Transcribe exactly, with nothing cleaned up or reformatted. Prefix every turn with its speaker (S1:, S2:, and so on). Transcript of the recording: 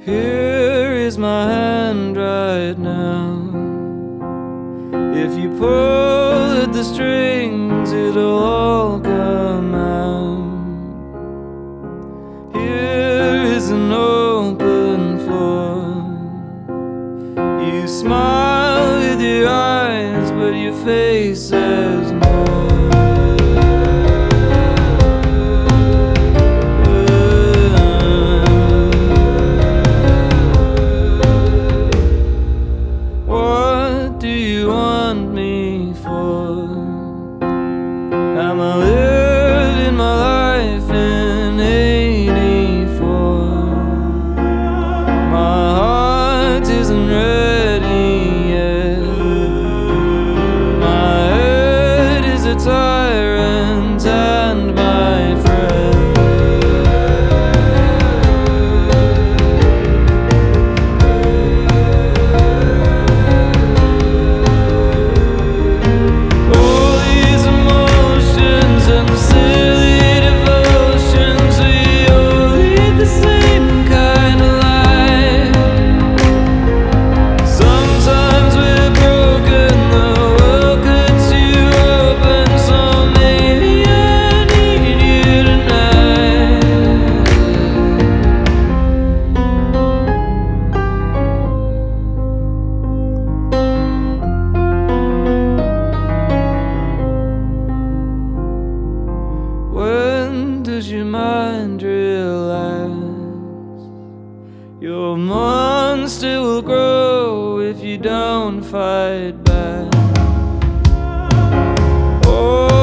S1: Here is my hand right now. If you pull at the strings, it'll all come out. Here is an open floor. You smile with your eyes, but your face says more. I'm a living my life in eighty-four. My heart isn't ready yet. My head is a tyrant and my friend. All these emotions and silly devotions, we all lead the same kind of life. Sometimes we're broken, the world cuts you open, so maybe I need you tonight. When does your mind relax? Your monster will grow if you don't fight back. Oh,